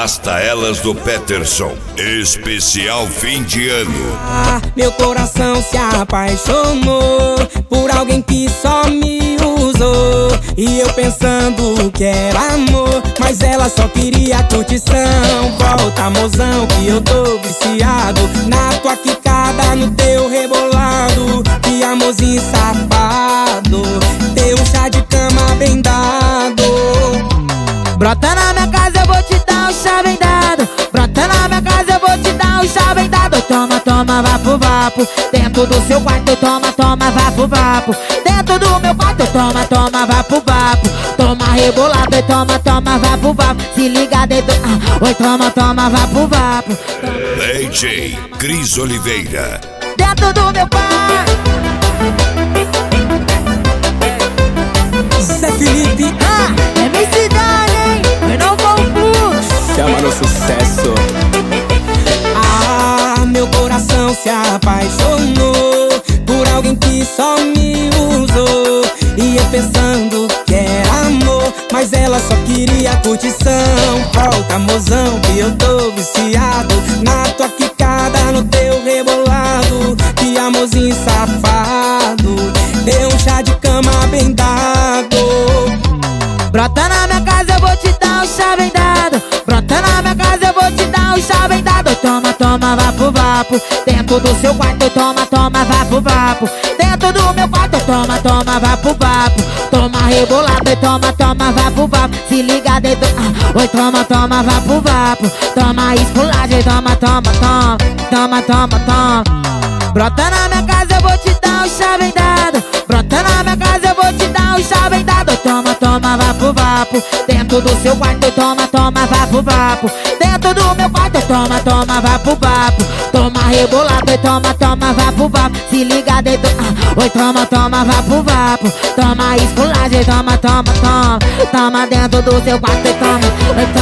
Arrasta Elas do Peterson, especial fim de ano. Meu coração se apaixonou por alguém que só me usou, e eu pensando que era amor, mas ela só queria curtição. Volta, mozão, que eu tô viciado na tua quicada, no teu rebolado. Que amorzinho safado, teu chá de cama bem dado. Brota na minha casa, eu vou te dar um chá bem dado. Brota na minha casa, eu vou te dar um chá bem dado. Toma, toma, vapo, vapo. Dentro do seu quarto, toma, toma, vapo, vapo. Dentro do meu quarto, toma, toma, vapo, vapo. Toma rebolado e toma, toma, vapo, vapo. Se liga dentro, oi, toma, toma, vapo, vapo. DJ Cris Oliveira. Dentro do meu quarto. Zé Felipe, é minha cidade, hein? Eu não vou fluxo. Chama no sucesso. Meu coração se apaixonou por alguém que só me usou, e eu pensando que era amor, mas ela só queria curtição. Volta, mozão, que eu tô viciado na tua quicada, no teu rebolado. Que amorzinho safado, deu um chá de cama bem dado. Brota na minha casa, eu vou te dar um chá bem dado. Brota na minha casa, eu vou te dar um chá bem dado. Toma, toma, vapo, vapo. Dentro do seu quarto, toma, toma, vapo, vapo. Dentro do meu quarto, toma, toma, vapo, vapo. Toma rebolado e toma, toma, vapo, vapo. Se liga dentro, oi, toma, toma, vapo, vapo. Toma esculagem, toma, toma, toma. Toma, toma, toma. Brota na minha casa, eu vou te dar um chá bem dado. Brota na minha casa, eu vou te dar um chá bem dado. Toma, toma, vapo, vapo. Dentro do seu quarto, toma, toma, vapo, vapo. Dentro do meu quarto, toma, toma, vapo, vapo. Toma rebolado e toma, toma, vapo, vapo. Se liga dentro, oi, toma, toma, vapo, vapo. Toma esculagem, toma, toma, toma. Toma dentro do seu quarto e toma,